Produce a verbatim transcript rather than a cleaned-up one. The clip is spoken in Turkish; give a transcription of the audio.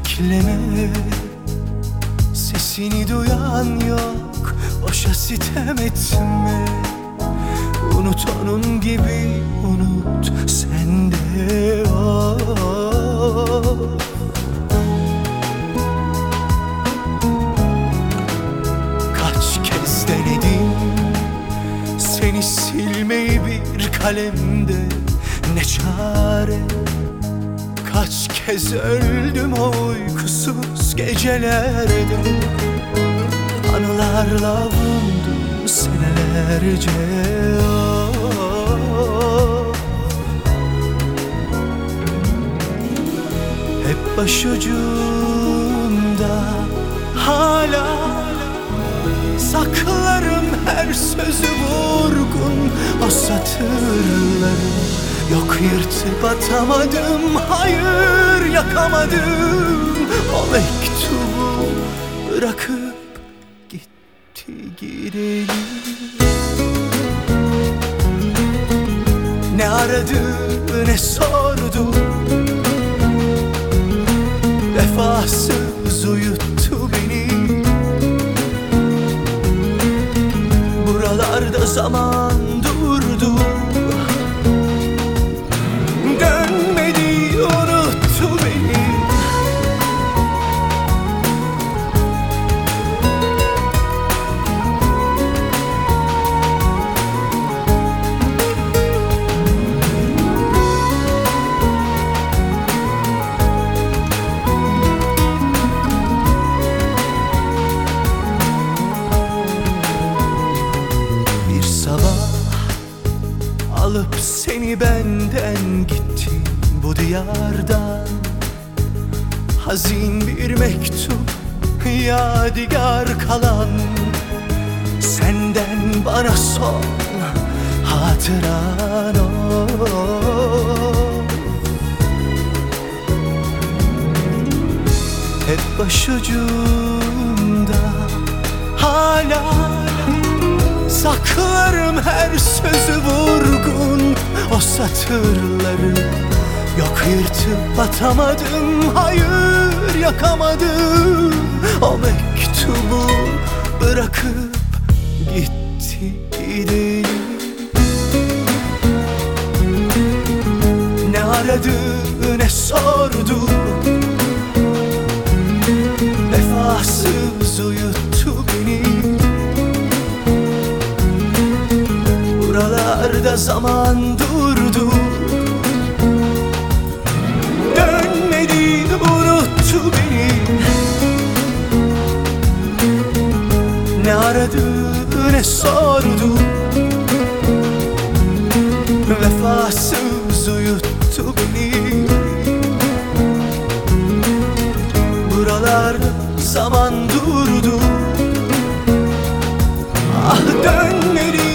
bekleme, sesini duyan yok, boşa sitem etme. Unut onun gibi, unut sen de o. Kaç kez denedim seni silmeyi bir kalemde, ne çare. Kaç kez öldüm o uykusuz gecelerde, anılarla avundum senelerce. Hep başucumda hala saklarım her sözü vurgun, o satırları. Yok yırtıp atamadım, hayır yakamadım. O mektubu bırakıp gitti gidelim. Ne aradı ne sordu, vefasız uyuttu beni. Buralarda zaman durdu, dönmedi, unuttu beni. Bir sabah alıp seni benden gitti bu diyardan. Hazin bir mektup, yadigar kalan, senden bana son hatıran o. Hep başucumda hala saklarım her sözü vurgun, o satırları. Yok yırtıp atamadım, hayır yakamadım. O mektubu bırakıp gitti gidelim. Ne aradı ne sordu, vefasız uyuttu beni. Buralarda zaman durdu, dönmedi, unuttu beni. Ne aradı ne sordu, vefasız uyuttu beni. Buralarda zaman durdu, ah dönmedi,